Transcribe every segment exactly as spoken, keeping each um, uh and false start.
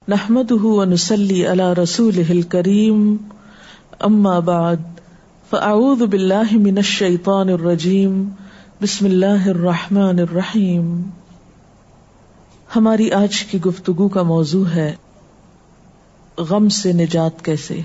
نحمده ونصلي على رسوله الكريم اما بعد فاعوذ بالله من الشیطان الرجیم بسم اللہ الرحمن الرحیم. ہماری آج کی گفتگو کا موضوع ہے غم سے نجات کیسے.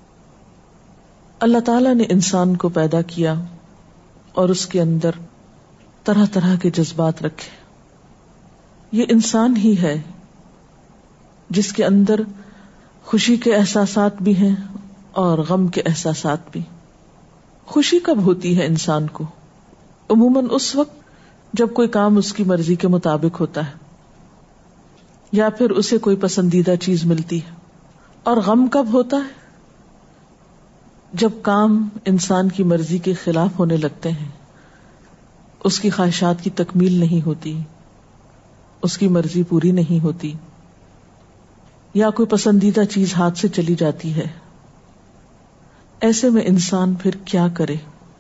اللہ تعالیٰ نے انسان کو پیدا کیا اور اس کے اندر طرح طرح کے جذبات رکھے. یہ انسان ہی ہے جس کے اندر خوشی کے احساسات بھی ہیں اور غم کے احساسات بھی. خوشی کب ہوتی ہے انسان کو؟ عموماً اس وقت جب کوئی کام اس کی مرضی کے مطابق ہوتا ہے یا پھر اسے کوئی پسندیدہ چیز ملتی ہے. اور غم کب ہوتا ہے؟ جب کام انسان کی مرضی کے خلاف ہونے لگتے ہیں، اس کی خواہشات کی تکمیل نہیں ہوتی، اس کی مرضی پوری نہیں ہوتی، یا کوئی پسندیدہ چیز ہاتھ سے چلی جاتی ہے. ایسے میں انسان پھر کیا کرے؟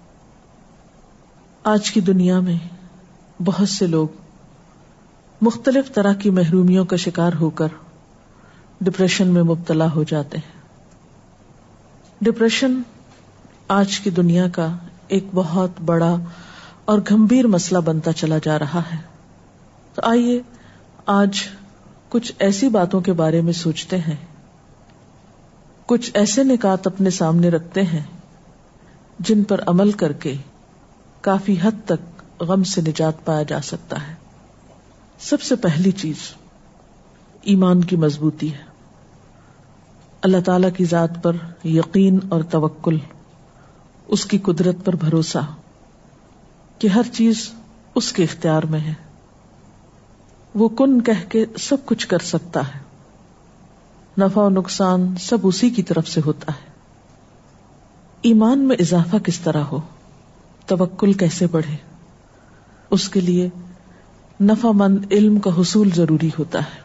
آج کی دنیا میں بہت سے لوگ مختلف طرح کی محرومیوں کا شکار ہو کر ڈپریشن میں مبتلا ہو جاتے ہیں. ڈپریشن آج کی دنیا کا ایک بہت بڑا اور گمبھیر مسئلہ بنتا چلا جا رہا ہے. تو آئیے آج کچھ ایسی باتوں کے بارے میں سوچتے ہیں، کچھ ایسے نکات اپنے سامنے رکھتے ہیں جن پر عمل کر کے کافی حد تک غم سے نجات پایا جا سکتا ہے. سب سے پہلی چیز ایمان کی مضبوطی ہے. اللہ تعالی کی ذات پر یقین اور توکل، اس کی قدرت پر بھروسہ کہ ہر چیز اس کے اختیار میں ہے، وہ کن کہہ کے سب کچھ کر سکتا ہے، نفع و نقصان سب اسی کی طرف سے ہوتا ہے. ایمان میں اضافہ کس طرح ہو، توکل کیسے بڑھے، اس کے لیے نفع مند علم کا حصول ضروری ہوتا ہے.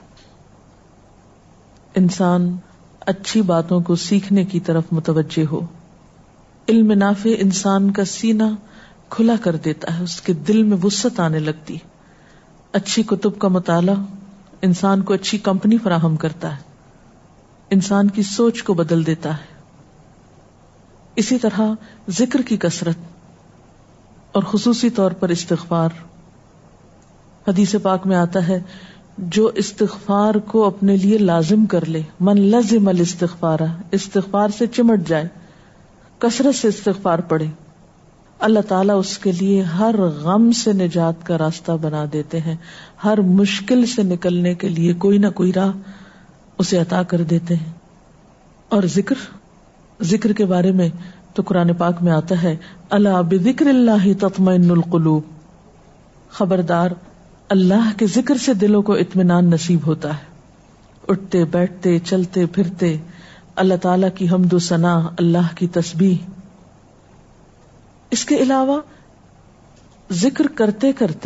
انسان اچھی باتوں کو سیکھنے کی طرف متوجہ ہو. علم نافع انسان کا سینہ کھلا کر دیتا ہے، اس کے دل میں وسعت آنے لگتی. اچھی کتب کا مطالعہ انسان کو اچھی کمپنی فراہم کرتا ہے، انسان کی سوچ کو بدل دیتا ہے. اسی طرح ذکر کی کثرت اور خصوصی طور پر استغفار. حدیث پاک میں آتا ہے جو استغفار کو اپنے لیے لازم کر لے، من لزم الاستغفار، استغفار سے چمٹ جائے، کثرت سے استغفار پڑھے، اللہ تعالیٰ اس کے لیے ہر غم سے نجات کا راستہ بنا دیتے ہیں. ہر مشکل سے نکلنے کے لیے کوئی نہ کوئی راہ اسے عطا کر دیتے ہیں. اور ذکر ذکر کے بارے میں تو قرآن پاک میں آتا ہے الا بذکر اللہ تطمئن القلوب، خبردار اللہ کے ذکر سے دلوں کو اطمینان نصیب ہوتا ہے. اٹھتے بیٹھتے چلتے پھرتے اللہ تعالیٰ کی حمد و ثنا، اللہ کی تسبیح. اس کے علاوہ ذکر کرتے کرتے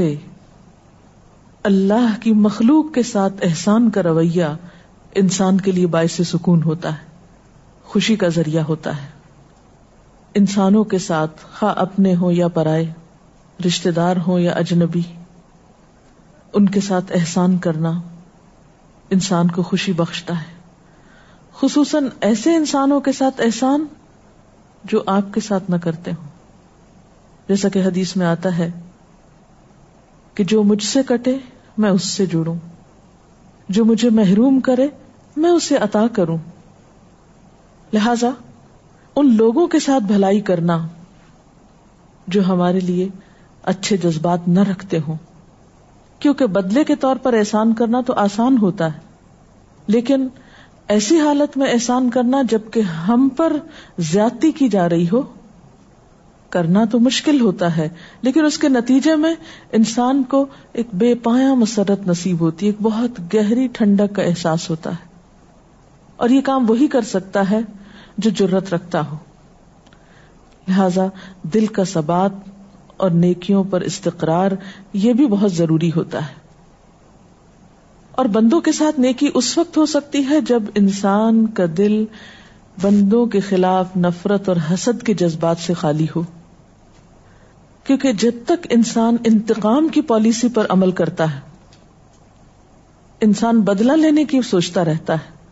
اللہ کی مخلوق کے ساتھ احسان کا رویہ انسان کے لیے باعث سکون ہوتا ہے، خوشی کا ذریعہ ہوتا ہے. انسانوں کے ساتھ خواہ اپنے ہوں یا پرائے، رشتہ دار ہوں یا اجنبی، ان کے ساتھ احسان کرنا انسان کو خوشی بخشتا ہے. خصوصاً ایسے انسانوں کے ساتھ احسان جو آپ کے ساتھ نہ کرتے ہوں. جیسا کہ حدیث میں آتا ہے کہ جو مجھ سے کٹے میں اس سے جڑوں، جو مجھے محروم کرے میں اسے عطا کروں. لہذا ان لوگوں کے ساتھ بھلائی کرنا جو ہمارے لیے اچھے جذبات نہ رکھتے ہوں، کیونکہ بدلے کے طور پر احسان کرنا تو آسان ہوتا ہے، لیکن ایسی حالت میں احسان کرنا جبکہ ہم پر زیادتی کی جا رہی ہو، کرنا تو مشکل ہوتا ہے، لیکن اس کے نتیجے میں انسان کو ایک بے پایاں مسرت نصیب ہوتی ہے، ایک بہت گہری ٹھنڈک کا احساس ہوتا ہے. اور یہ کام وہی کر سکتا ہے جو جرت رکھتا ہو. لہذا دل کا ثبات اور نیکیوں پر استقرار یہ بھی بہت ضروری ہوتا ہے. اور بندوں کے ساتھ نیکی اس وقت ہو سکتی ہے جب انسان کا دل بندوں کے خلاف نفرت اور حسد کے جذبات سے خالی ہو، کیونکہ جب تک انسان انتقام کی پالیسی پر عمل کرتا ہے، انسان بدلہ لینے کی سوچتا رہتا ہے،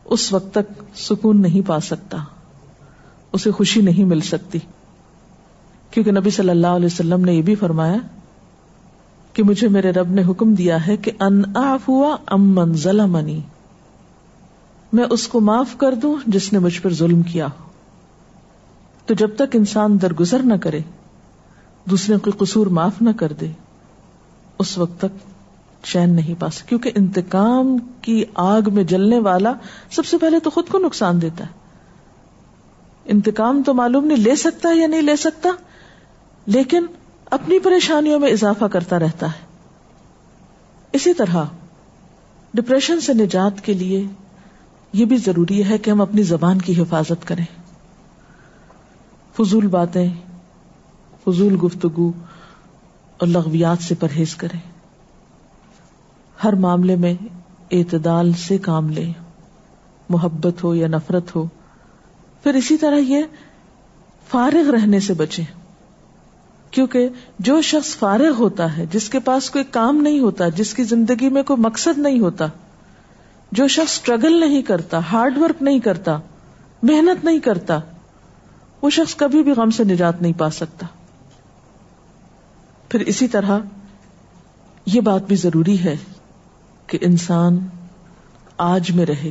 اس وقت تک سکون نہیں پا سکتا، اسے خوشی نہیں مل سکتی، کیونکہ نبی صلی اللہ علیہ وسلم نے یہ بھی فرمایا کہ مجھے میرے رب نے حکم دیا ہے کہ ان اعفو عمن ظلمنی، میں اس کو معاف کر دوں جس نے مجھ پر ظلم کیا ہو۔ تو جب تک انسان درگزر نہ کرے، دوسرے کو قصور معاف نہ کر دے، اس وقت تک چین نہیں پا سکتا، کیونکہ انتقام کی آگ میں جلنے والا سب سے پہلے تو خود کو نقصان دیتا ہے۔ انتقام تو معلوم نہیں لے سکتا یا نہیں لے سکتا، لیکن اپنی پریشانیوں میں اضافہ کرتا رہتا ہے۔ اسی طرح ڈپریشن سے نجات کے لیے یہ بھی ضروری ہے کہ ہم اپنی زبان کی حفاظت کریں، فضول باتیں، فضول گفتگو اور لغویات سے پرہیز کریں، ہر معاملے میں اعتدال سے کام لیں، محبت ہو یا نفرت ہو۔ پھر اسی طرح یہ فارغ رہنے سے بچیں، کیونکہ جو شخص فارغ ہوتا ہے، جس کے پاس کوئی کام نہیں ہوتا، جس کی زندگی میں کوئی مقصد نہیں ہوتا، جو شخص سٹرگل نہیں کرتا، ہارڈ ورک نہیں کرتا، محنت نہیں کرتا، وہ شخص کبھی بھی غم سے نجات نہیں پا سکتا۔ پھر اسی طرح یہ بات بھی ضروری ہے کہ انسان آج میں رہے،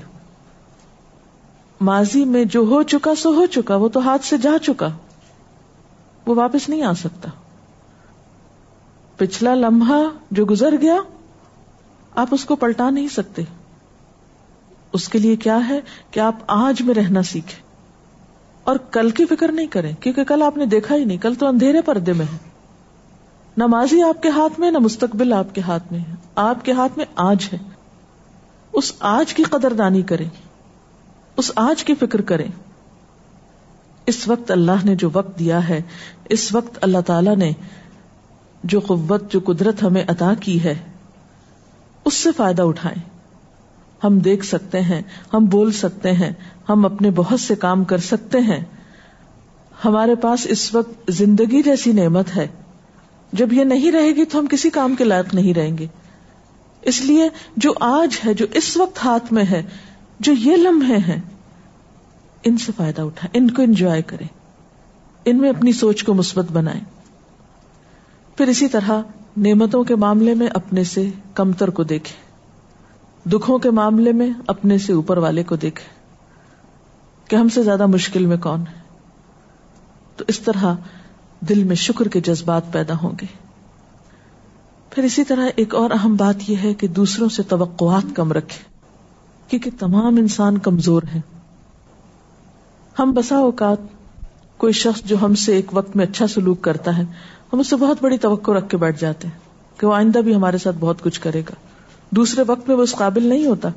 ماضی میں جو ہو چکا سو ہو چکا، وہ تو ہاتھ سے جا چکا، وہ واپس نہیں آ سکتا۔ پچھلا لمحہ جو گزر گیا آپ اس کو پلٹا نہیں سکتے، اس کے لیے کیا ہے کہ آپ آج میں رہنا سیکھیں اور کل کی فکر نہیں کریں، کیونکہ کل آپ نے دیکھا ہی نہیں، کل تو اندھیرے پردے میں ہے، نہ ماضی آپ کے ہاتھ میں، نہ مستقبل آپ کے ہاتھ میں ہے، آپ کے ہاتھ میں آج ہے۔ اس آج کی قدردانی کریں، اس آج کی فکر کریں۔ اس وقت اللہ نے جو وقت دیا ہے، اس وقت اللہ تعالی نے جو قوت، جو قدرت ہمیں عطا کی ہے، اس سے فائدہ اٹھائیں۔ ہم دیکھ سکتے ہیں، ہم بول سکتے ہیں، ہم اپنے بہت سے کام کر سکتے ہیں۔ ہمارے پاس اس وقت زندگی جیسی نعمت ہے، جب یہ نہیں رہے گی تو ہم کسی کام کے لائق نہیں رہیں گے۔ اس لیے جو آج ہے، جو اس وقت ہاتھ میں ہے، جو یہ لمحے ہیں، ان سے فائدہ اٹھائیں، ان کو انجوائے کریں، ان میں اپنی سوچ کو مثبت بنائیں۔ پھر اسی طرح نعمتوں کے معاملے میں اپنے سے کمتر کو دیکھیں، دکھوں کے معاملے میں اپنے سے اوپر والے کو دیکھیں کہ ہم سے زیادہ مشکل میں کون ہے۔ تو اس طرح دل میں شکر کے جذبات پیدا ہوں گے۔ پھر اسی طرح ایک اور اہم بات یہ ہے کہ دوسروں سے توقعات کم رکھیں، کیونکہ تمام انسان کمزور ہیں۔ ہم بسا اوقات کوئی شخص جو ہم سے ایک وقت میں اچھا سلوک کرتا ہے، ہم اس سے بہت بڑی توقع رکھ کے بیٹھ جاتے ہیں کہ وہ آئندہ بھی ہمارے ساتھ بہت کچھ کرے گا۔ دوسرے وقت میں وہ اس قابل نہیں ہوتا،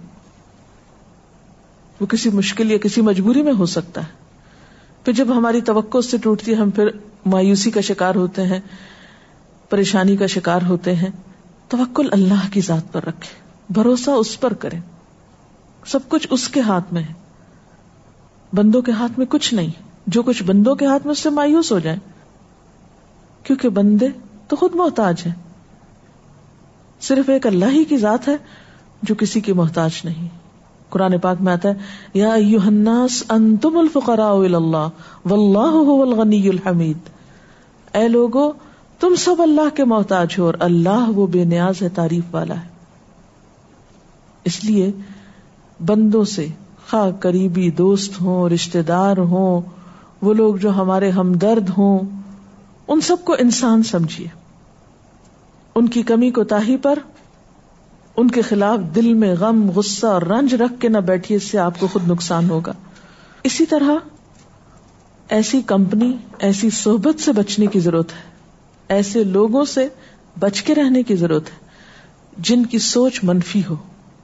وہ کسی مشکل یا کسی مجبوری میں ہو سکتا ہے۔ پھر جب ہماری توقع اس سے ٹوٹتی ہے، ہم پھر مایوسی کا شکار ہوتے ہیں، پریشانی کا شکار ہوتے ہیں۔ توکل اللہ کی ذات پر رکھیں، بھروسہ اس پر کریں، سب کچھ اس کے ہاتھ میں ہے، بندوں کے ہاتھ میں کچھ نہیں۔ جو کچھ بندوں کے ہاتھ میں، اس سے مایوس ہو جائیں، کیونکہ بندے تو خود محتاج ہیں، صرف ایک اللہ ہی کی ذات ہے جو کسی کی محتاج نہیں۔ قرآن پاک میں آتا ہے، یا ایھا الناس انتم الفقراء الی اللہ واللہ ھو الغنی الحمید، اے لوگو تم سب اللہ کے محتاج ہو اور اللہ وہ بے نیاز ہے، تعریف والا ہے۔ اس لیے بندوں سے، خواہ قریبی دوست ہوں، رشتہ دار ہوں، وہ لوگ جو ہمارے ہمدرد ہوں، ان سب کو انسان سمجھیے، ان کی کمی کوتاہی پر، ان کے خلاف دل میں غم، غصہ اور رنج رکھ کے نہ بیٹھیے، اس سے آپ کو خود نقصان ہوگا۔ اسی طرح ایسی کمپنی، ایسی صحبت سے بچنے کی ضرورت ہے، ایسے لوگوں سے بچ کے رہنے کی ضرورت ہے جن کی سوچ منفی ہو،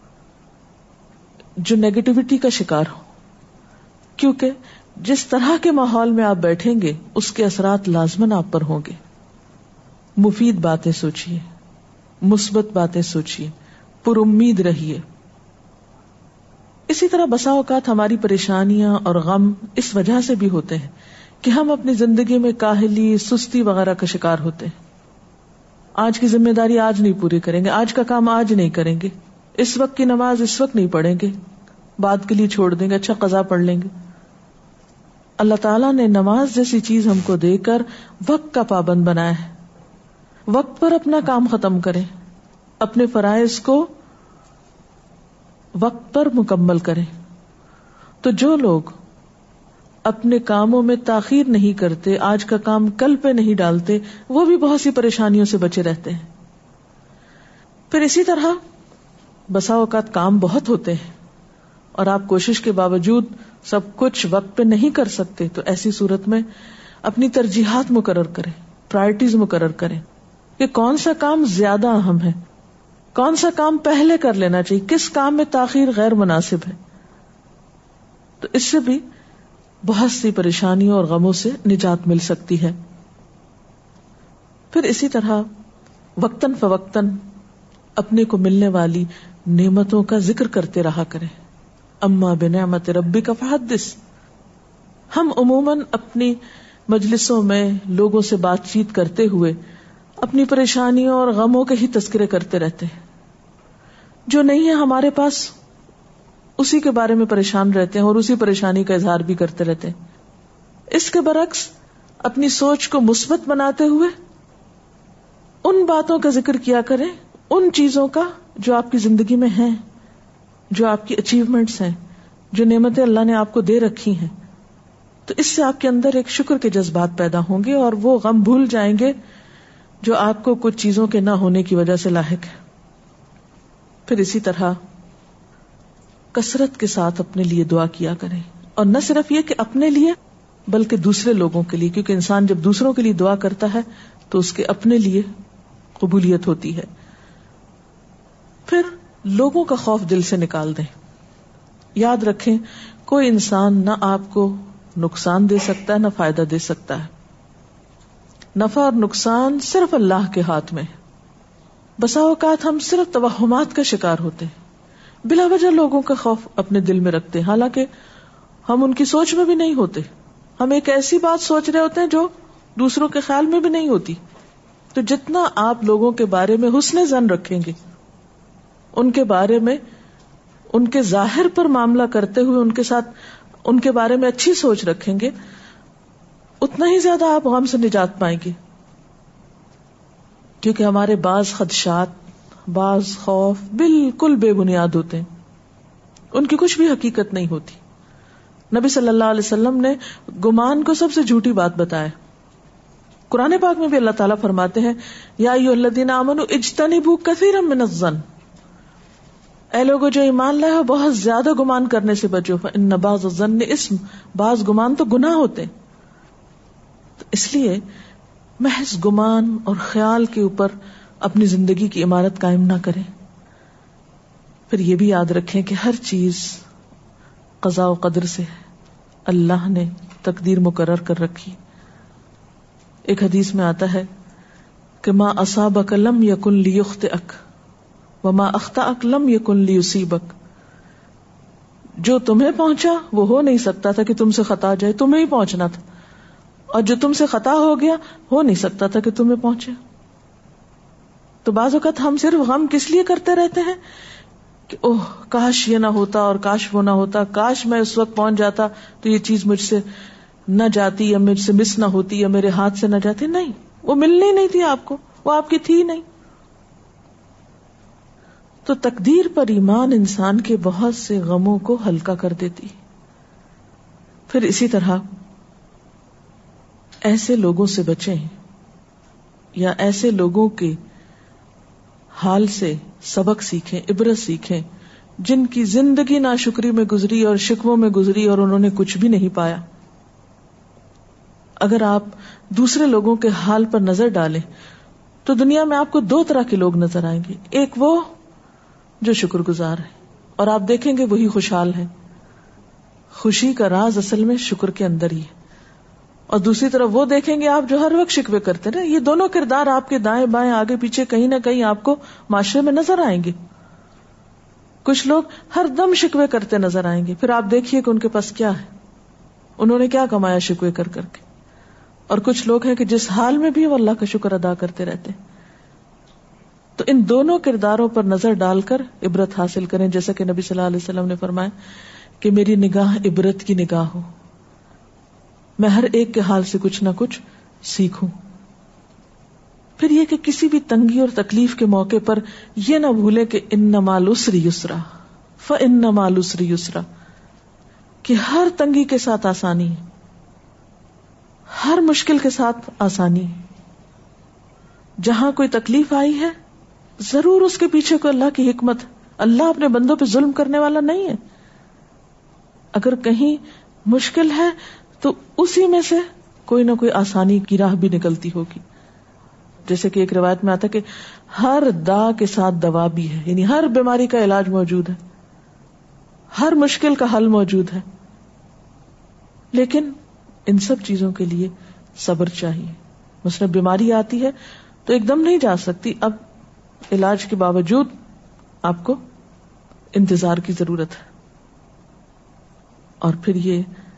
جو نیگیٹیوٹی کا شکار ہو، کیونکہ جس طرح کے ماحول میں آپ بیٹھیں گے اس کے اثرات لازماً آپ پر ہوں گے۔ مفید باتیں سوچیے، مثبت باتیں سوچیے، پر امید رہیے۔ اسی طرح بسا اوقات ہماری پریشانیاں اور غم اس وجہ سے بھی ہوتے ہیں کہ ہم اپنی زندگی میں کاہلی، سستی وغیرہ کا شکار ہوتے ہیں۔ آج کی ذمہ داری آج نہیں پوری کریں گے، آج کا کام آج نہیں کریں گے، اس وقت کی نماز اس وقت نہیں پڑھیں گے، بعد کے لیے چھوڑ دیں گے, اچھا قضا پڑھ لیں گے. اللہ تعالیٰ نے نماز جیسی چیز ہم کو دے کر وقت کا پابند بنایا ہے. وقت پر اپنا کام ختم کریں, اپنے فرائض کو وقت پر مکمل کریں. تو جو لوگ اپنے کاموں میں تاخیر نہیں کرتے, آج کا کام کل پہ نہیں ڈالتے, وہ بھی بہت سی پریشانیوں سے بچے رہتے ہیں. پھر اسی طرح بسا اوقات کام بہت ہوتے ہیں اور آپ کوشش کے باوجود سب کچھ وقت پہ نہیں کر سکتے, تو ایسی صورت میں اپنی ترجیحات مقرر کریں, پرائرٹیز مقرر کریں کہ کون سا کام زیادہ اہم ہے, کون سا کام پہلے کر لینا چاہیے, کس کام میں تاخیر غیر مناسب ہے. تو اس سے بھی بہت سی پریشانیوں اور غموں سے نجات مل سکتی ہے. پھر اسی طرح وقتاً فوقتاً اپنے کو ملنے والی نعمتوں کا ذکر کرتے رہا کریں. اما بنعمت ربک فحدث. ہم عموماً اپنی مجلسوں میں لوگوں سے بات چیت کرتے ہوئے اپنی پریشانیوں اور غموں کے ہی تذکرے کرتے رہتے ہیں. جو نہیں ہے ہمارے پاس اسی کے بارے میں پریشان رہتے ہیں اور اسی پریشانی کا اظہار بھی کرتے رہتے ہیں. اس کے برعکس اپنی سوچ کو مثبت بناتے ہوئے ان باتوں کا ذکر کیا کریں, ان چیزوں کا جو آپ کی زندگی میں ہیں, جو آپ کی اچیومنٹس ہیں, جو نعمتیں اللہ نے آپ کو دے رکھی ہیں. تو اس سے آپ کے اندر ایک شکر کے جذبات پیدا ہوں گے اور وہ غم بھول جائیں گے جو آپ کو کچھ چیزوں کے نہ ہونے کی وجہ سے لاحق ہے. پھر اسی طرح کثرت کے ساتھ اپنے لیے دعا کیا کریں, اور نہ صرف یہ کہ اپنے لیے بلکہ دوسرے لوگوں کے لیے, کیونکہ انسان جب دوسروں کے لیے دعا کرتا ہے تو اس کے اپنے لیے قبولیت ہوتی ہے. پھر لوگوں کا خوف دل سے نکال دیں. یاد رکھیں کوئی انسان نہ آپ کو نقصان دے سکتا ہے نہ فائدہ دے سکتا ہے. نفع اور نقصان صرف اللہ کے ہاتھ میں. بسا اوقات ہم صرف توہمات کا شکار ہوتے ہیں, بلا وجہ لوگوں کا خوف اپنے دل میں رکھتے ہیں, حالانکہ ہم ان کی سوچ میں بھی نہیں ہوتے. ہم ایک ایسی بات سوچ رہے ہوتے ہیں جو دوسروں کے خیال میں بھی نہیں ہوتی. تو جتنا آپ لوگوں کے بارے میں حسن ظن رکھیں گے, ان کے بارے میں ان کے ظاہر پر معاملہ کرتے ہوئے ان کے ساتھ ان کے بارے میں اچھی سوچ رکھیں گے, اتنا ہی زیادہ آپ غم سے نجات پائیں گے. کیونکہ ہمارے بعض خدشات, بعض خوف بالکل بے بنیاد ہوتے ہیں, ان کی کچھ بھی حقیقت نہیں ہوتی. نبی صلی اللہ علیہ وسلم نے گمان کو سب سے جھوٹی بات بتایا. قرآن پاک میں بھی اللہ تعالیٰ فرماتے ہیں یا ایھا الذین آمنوا اجتنبوا کثیرا من الظن. اے لوگوں جو ایمان لائے ہو بہت زیادہ گمان کرنے سے بچو, فإن بعض الظن اسم, بعض گمان تو گناہ ہوتے ہیں. تو اس لیے محض گمان اور خیال کے اوپر اپنی زندگی کی عمارت قائم نہ کریں. پھر یہ بھی یاد رکھیں کہ ہر چیز قضاء و قدر سے ہے, اللہ نے تقدیر مقرر کر رکھی. ایک حدیث میں آتا ہے کہ ما اصابک لم یکن لیخطئک وما اخطأک لم یکن لیصیبک. جو تمہیں پہنچا وہ ہو نہیں سکتا تھا کہ تم سے خطا جائے, تمہیں ہی پہنچنا تھا, اور جو تم سے خطا ہو گیا ہو نہیں سکتا تھا کہ تمہیں پہنچے. تو بعض اوقات ہم صرف غم کس لیے کرتے رہتے ہیں کہ اوہ کاش یہ نہ ہوتا اور کاش وہ نہ ہوتا, کاش میں اس وقت پہنچ جاتا تو یہ چیز مجھ سے نہ جاتی یا مجھ سے مس نہ ہوتی یا میرے ہاتھ سے نہ جاتی. نہیں, وہ ملنی نہیں تھی آپ کو, وہ آپ کی تھی نہیں. تو تقدیر پر ایمان انسان کے بہت سے غموں کو ہلکا کر دیتی. پھر اسی طرح ایسے لوگوں سے بچیں یا ایسے لوگوں کے حال سے سبق سیکھیں, عبرت سیکھیں جن کی زندگی ناشکری میں گزری اور شکووں میں گزری اور انہوں نے کچھ بھی نہیں پایا. اگر آپ دوسرے لوگوں کے حال پر نظر ڈالیں تو دنیا میں آپ کو دو طرح کے لوگ نظر آئیں گے. ایک وہ جو شکر گزار ہے اور آپ دیکھیں گے وہی خوشحال ہے. خوشی کا راز اصل میں شکر کے اندر ہی ہے. اور دوسری طرف وہ دیکھیں گے آپ جو ہر وقت شکوے کرتے رہے. یہ دونوں کردار آپ کے دائیں بائیں آگے پیچھے کہیں نہ کہیں آپ کو معاشرے میں نظر آئیں گے. کچھ لوگ ہر دم شکوے کرتے نظر آئیں گے, پھر آپ دیکھیے کہ ان کے پاس کیا ہے, انہوں نے کیا کمایا شکوے کر کر کے. اور کچھ لوگ ہیں کہ جس حال میں بھی وہ اللہ کا شکر ادا کرتے رہتے ہیں. تو ان دونوں کرداروں پر نظر ڈال کر عبرت حاصل کریں، جیسا کہ نبی صلی اللہ علیہ وسلم نے فرمایا کہ میری نگاہ عبرت کی نگاہ ہو، میں ہر ایک کے حال سے کچھ نہ کچھ سیکھوں. پھر یہ کہ کسی بھی تنگی اور تکلیف کے موقع پر یہ نہ بھولے کہ ان مع العسر یسرا فإن مع العسر یسرا، کہ ہر تنگی کے ساتھ آسانی ہے، ہر مشکل کے ساتھ آسانی ہے. جہاں کوئی تکلیف آئی ہے ضرور اس کے پیچھے کوئی اللہ کی حکمت. اللہ اپنے بندوں پہ ظلم کرنے والا نہیں ہے. اگر کہیں مشکل ہے تو اسی میں سے کوئی نہ کوئی آسانی کی راہ بھی نکلتی ہوگی. جیسے کہ ایک روایت میں آتا کہ ہر دا کے ساتھ دوا بھی ہے، یعنی ہر بیماری کا علاج موجود ہے، ہر مشکل کا حل موجود ہے. لیکن ان سب چیزوں کے لیے صبر چاہیے. مثلا بیماری آتی ہے تو ایک دم نہیں جا سکتی، اب علاج کے باوجود آپ کو انتظار کی ضرورت ہے. اور پھر یہ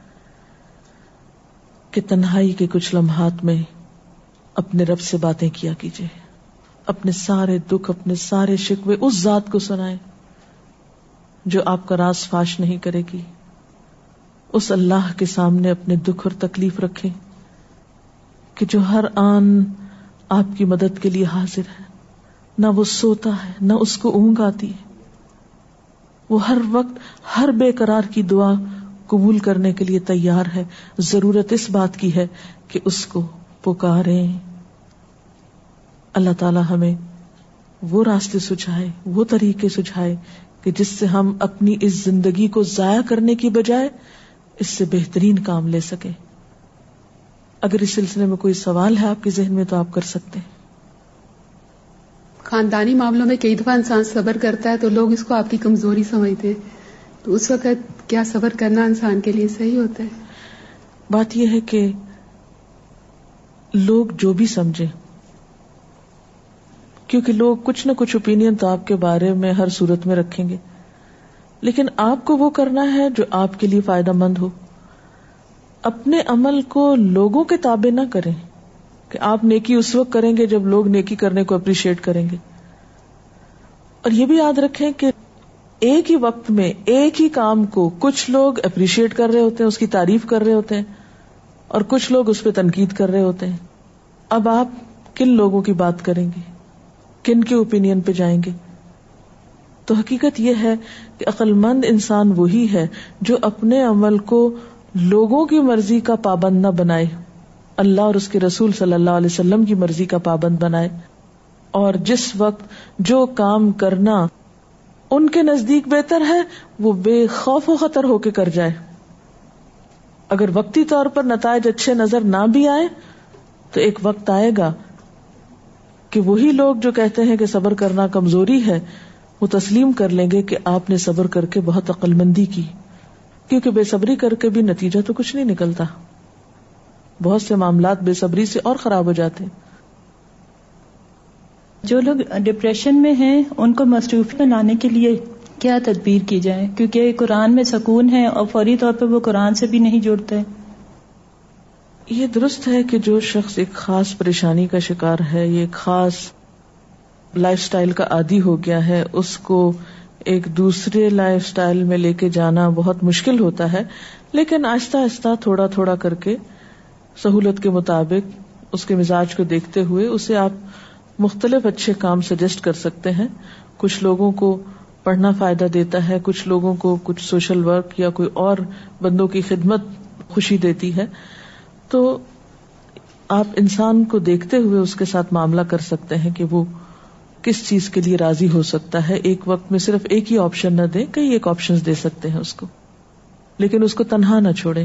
کہ تنہائی کے کچھ لمحات میں اپنے رب سے باتیں کیا کیجیے، اپنے سارے دکھ، اپنے سارے شکوے اس ذات کو سنائیں جو آپ کا راز فاش نہیں کرے گی. اس اللہ کے سامنے اپنے دکھ اور تکلیف رکھیں کہ جو ہر آن آپ کی مدد کے لیے حاضر ہے. نہ وہ سوتا ہے، نہ اس کو اونگ آتی ہے، وہ ہر وقت ہر بے قرار کی دعا قبول کرنے کے لیے تیار ہے. ضرورت اس بات کی ہے کہ اس کو پکاریں. اللہ تعالی ہمیں وہ راستے سجھائے، وہ طریقے سجھائے کہ جس سے ہم اپنی اس زندگی کو ضائع کرنے کی بجائے اس سے بہترین کام لے سکیں. اگر اس سلسلے میں کوئی سوال ہے آپ کے ذہن میں تو آپ کر سکتے ہیں. خاندانی معاملوں میں کئی دفعہ انسان صبر کرتا ہے تو لوگ اس کو آپ کی کمزوری سمجھتے ہیں، تو اس وقت کیا صبر کرنا انسان کے لیے صحیح ہوتا ہے؟ بات یہ ہے کہ لوگ جو بھی سمجھیں، کیونکہ لوگ کچھ نہ کچھ اوپینین تو آپ کے بارے میں ہر صورت میں رکھیں گے، لیکن آپ کو وہ کرنا ہے جو آپ کے لیے فائدہ مند ہو. اپنے عمل کو لوگوں کے تابع نہ کریں کہ آپ نیکی اس وقت کریں گے جب لوگ نیکی کرنے کو اپریشیٹ کریں گے. اور یہ بھی یاد رکھیں کہ ایک ہی وقت میں ایک ہی کام کو کچھ لوگ اپریشیٹ کر رہے ہوتے ہیں، اس کی تعریف کر رہے ہوتے ہیں، اور کچھ لوگ اس پہ تنقید کر رہے ہوتے ہیں. اب آپ کن لوگوں کی بات کریں گے، کن کے اوپینین پہ جائیں گے؟ تو حقیقت یہ ہے کہ عقل مند انسان وہی ہے جو اپنے عمل کو لوگوں کی مرضی کا پابند نہ بنائے، اللہ اور اس کے رسول صلی اللہ علیہ وسلم کی مرضی کا پابند بنائے. اور جس وقت جو کام کرنا ان کے نزدیک بہتر ہے وہ بے خوف و خطر ہو کے کر جائے. اگر وقتی طور پر نتائج اچھے نظر نہ بھی آئے تو ایک وقت آئے گا کہ وہی لوگ جو کہتے ہیں کہ صبر کرنا کمزوری ہے وہ تسلیم کر لیں گے کہ آپ نے صبر کر کے بہت عقل مندی کی، کیونکہ بے صبری کر کے بھی نتیجہ تو کچھ نہیں نکلتا. بہت سے معاملات بے صبری سے اور خراب ہو جاتے ہیں. جو لوگ ڈپریشن میں ہیں ان کو مصروفی بنانے کے لیے کیا تدبیر کی جائے؟ کیونکہ قرآن میں سکون ہے اور فوری طور پہ وہ قرآن سے بھی نہیں جڑتے. یہ درست ہے کہ جو شخص ایک خاص پریشانی کا شکار ہے، یہ ایک خاص لائف سٹائل کا عادی ہو گیا ہے، اس کو ایک دوسرے لائف سٹائل میں لے کے جانا بہت مشکل ہوتا ہے. لیکن آہستہ آہستہ تھوڑا تھوڑا کر کے سہولت کے مطابق اس کے مزاج کو دیکھتے ہوئے اسے آپ مختلف اچھے کام سجیسٹ کر سکتے ہیں. کچھ لوگوں کو پڑھنا فائدہ دیتا ہے، کچھ لوگوں کو کچھ سوشل ورک یا کوئی اور بندوں کی خدمت خوشی دیتی ہے. تو آپ انسان کو دیکھتے ہوئے اس کے ساتھ معاملہ کر سکتے ہیں کہ وہ کس چیز کے لیے راضی ہو سکتا ہے. ایک وقت میں صرف ایک ہی آپشن نہ دیں، کئی ایک آپشن دے سکتے ہیں اس کو، لیکن اس کو تنہا نہ چھوڑیں.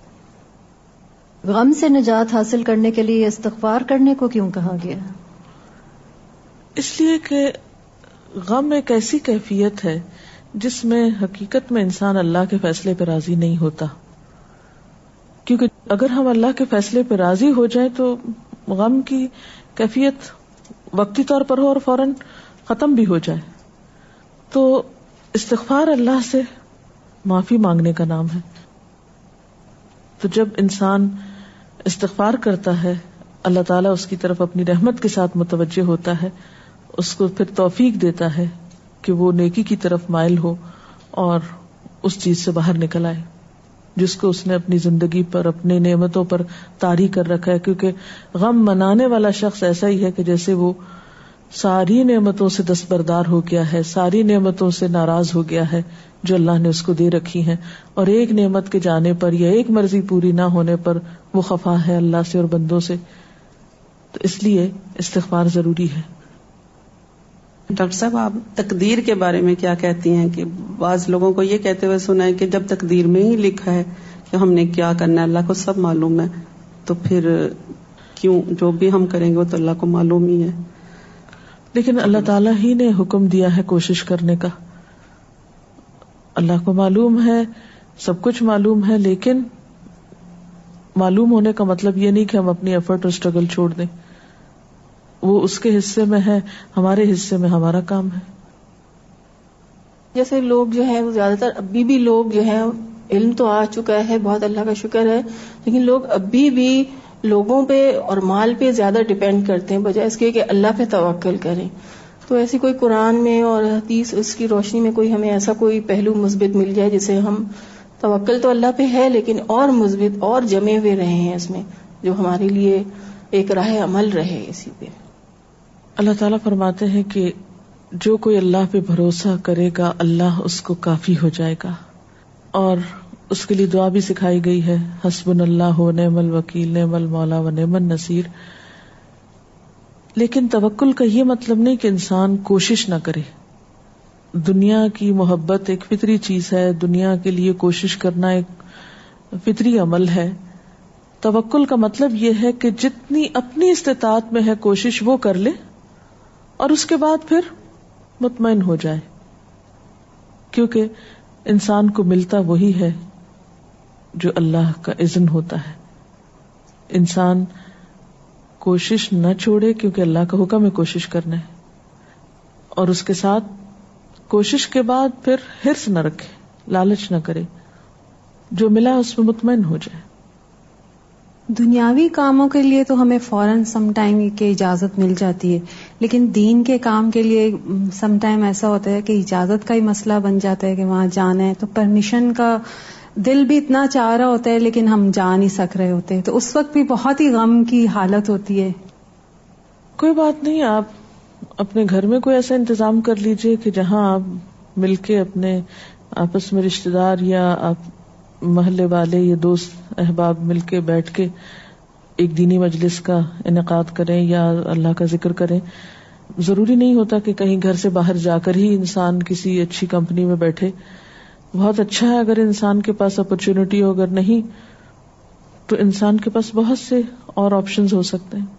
غم سے نجات حاصل کرنے کے لیے استغفار کرنے کو کیوں کہا گیا؟ اس لیے کہ غم ایک ایسی کیفیت ہے جس میں حقیقت میں انسان اللہ کے فیصلے پہ راضی نہیں ہوتا. کیونکہ اگر ہم اللہ کے فیصلے پہ راضی ہو جائیں تو غم کی کیفیت وقتی طور پر ہو اور فوراً ختم بھی ہو جائے. تو استغفار اللہ سے معافی مانگنے کا نام ہے. تو جب انسان استغفار کرتا ہے اللہ تعالیٰ اس کی طرف اپنی رحمت کے ساتھ متوجہ ہوتا ہے، اس کو پھر توفیق دیتا ہے کہ وہ نیکی کی طرف مائل ہو اور اس چیز سے باہر نکل آئے جس کو اس نے اپنی زندگی پر اپنی نعمتوں پر طاری کر رکھا ہے. کیونکہ غم منانے والا شخص ایسا ہی ہے کہ جیسے وہ ساری نعمتوں سے دستبردار ہو گیا ہے, ساری نعمتوں سے ناراض ہو گیا ہے جو اللہ نے اس کو دے رکھی ہیں, اور ایک نعمت کے جانے پر یا ایک مرضی پوری نہ ہونے پر وہ خفا ہے اللہ سے اور بندوں سے. تو اس لیے استغفار ضروری ہے. ڈاکٹر صاحب, آپ تقدیر کے بارے میں کیا کہتی ہیں؟ کہ بعض لوگوں کو یہ کہتے ہوئے سنا ہے کہ جب تقدیر میں ہی لکھا ہے کہ ہم نے کیا کرنا ہے, اللہ کو سب معلوم ہے, تو پھر کیوں جو بھی ہم کریں گے وہ تو اللہ کو معلوم ہی ہے. لیکن اللہ تعالیٰ ہی نے حکم دیا ہے کوشش کرنے کا. اللہ کو معلوم ہے, سب کچھ معلوم ہے, لیکن معلوم ہونے کا مطلب یہ نہیں کہ ہم اپنی ایفرٹ اور اسٹرگل چھوڑ دیں. وہ اس کے حصے میں ہے, ہمارے حصے میں ہمارا کام ہے. جیسے لوگ جو ہیں وہ زیادہ تر ابھی بھی لوگ جو ہیں علم تو آ چکا ہے, بہت اللہ کا شکر ہے, لیکن لوگ ابھی بھی لوگوں پہ اور مال پہ زیادہ ڈپینڈ کرتے ہیں بجائے اس کے کہ اللہ پہ توکل کریں. تو ایسی کوئی قرآن میں اور حدیث اس کی روشنی میں کوئی ہمیں ایسا کوئی پہلو مثبت مل جائے جسے ہم توکل تو اللہ پہ ہے لیکن اور مثبت اور جمے ہوئے رہے ہیں اس میں, جو ہمارے لیے ایک راہ عمل رہے اسی پہ. اللہ تعالیٰ فرماتے ہیں کہ جو کوئی اللہ پہ بھروسہ کرے گا اللہ اس کو کافی ہو جائے گا, اور اس کے لیے دعا بھی سکھائی گئی ہے, حسبنا اللہ و نعم الوکیل نعم المولا و نعم النصیر. لیکن توکل کا یہ مطلب نہیں کہ انسان کوشش نہ کرے. دنیا کی محبت ایک فطری چیز ہے, دنیا کے لیے کوشش کرنا ایک فطری عمل ہے. توکل کا مطلب یہ ہے کہ جتنی اپنی استطاعت میں ہے کوشش وہ کر لے اور اس کے بعد پھر مطمئن ہو جائے, کیونکہ انسان کو ملتا وہی ہے جو اللہ کا اذن ہوتا ہے. انسان کوشش نہ چھوڑے کیونکہ اللہ کا حکم ہے کوشش کرنا ہے, اور اس کے ساتھ کوشش کے بعد پھر حرص نہ رکھے, لالچ نہ کرے, جو ملا اس میں مطمئن ہو جائے. دنیاوی کاموں کے لیے تو ہمیں فوراً سم ٹائم کی اجازت مل جاتی ہے, لیکن دین کے کام کے لیے سم ٹائم ایسا ہوتا ہے کہ اجازت کا ہی مسئلہ بن جاتا ہے کہ وہاں جانا ہے, تو پرمیشن کا دل بھی اتنا چاہ رہا ہوتا ہے لیکن ہم جا نہیں سک رہے ہوتے, تو اس وقت بھی بہت ہی غم کی حالت ہوتی ہے. کوئی بات نہیں, آپ اپنے گھر میں کوئی ایسا انتظام کر لیجئے کہ جہاں آپ مل کے اپنے آپس میں رشتہ دار یا آپ محلے والے یا دوست احباب مل کے بیٹھ کے ایک دینی مجلس کا انعقاد کریں یا اللہ کا ذکر کریں. ضروری نہیں ہوتا کہ کہیں گھر سے باہر جا کر ہی انسان کسی اچھی کمپنی میں بیٹھے. بہت اچھا ہے اگر انسان کے پاس اپرچونٹی ہو, اگر نہیں تو انسان کے پاس بہت سے اور آپشنز ہو سکتے ہیں.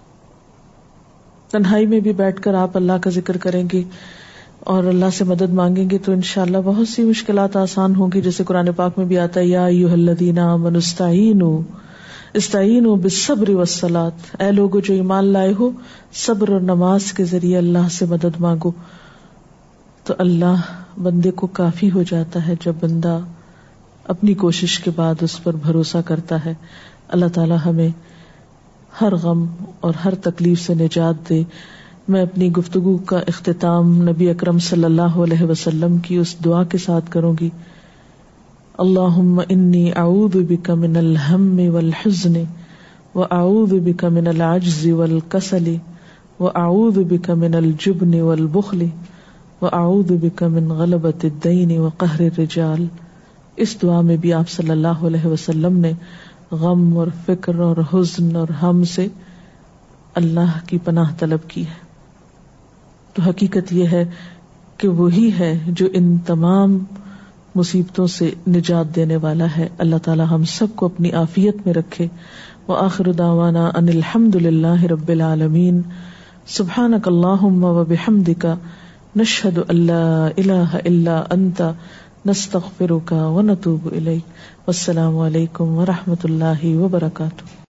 تنہائی میں بھی بیٹھ کر آپ اللہ کا ذکر کریں گے اور اللہ سے مدد مانگیں گے تو انشاءاللہ بہت سی مشکلات آسان ہوں گی. جیسے قرآن پاک میں بھی آتا ہے, یا ایھا الذین آمنوا استعینوا استعینوا بالصبر والصلاۃ, اے لوگو جو ایمان لائے ہو صبر اور نماز کے ذریعے اللہ سے مدد مانگو. تو اللہ بندے کو کافی ہو جاتا ہے جب بندہ اپنی کوشش کے بعد اس پر بھروسہ کرتا ہے. اللہ تعالی ہمیں ہر غم اور ہر تکلیف سے نجات دے. میں اپنی گفتگو کا اختتام نبی اکرم صلی اللہ علیہ وسلم کی اس دعا کے ساتھ کروں گی, اللہم انی اعوذ بک من الہم والحزن واعوذ بک من العجز والکسل واعوذ بک من الجبن والبخل واعوذ بک من غلبۃ الدین وقہر الرجال. اس دعا میں بھی آپ صلی اللہ علیہ وسلم نے غم اور فکر اور حزن اور ہم سے اللہ کی پناہ طلب کی ہے. تو حقیقت یہ ہے کہ وہی ہے جو ان تمام مصیبتوں سے نجات دینے والا ہے. اللہ تعالی ہم سب کو اپنی عافیت میں رکھے. وآخر دعوانا ان الحمد للہ رب العالمین. سبحانک اللہم وبحمدک نشہد ان لا الہ الا انت نستغفرک ونتوب الیک. والسلام علیکم ورحمۃ اللہ وبرکاتہ.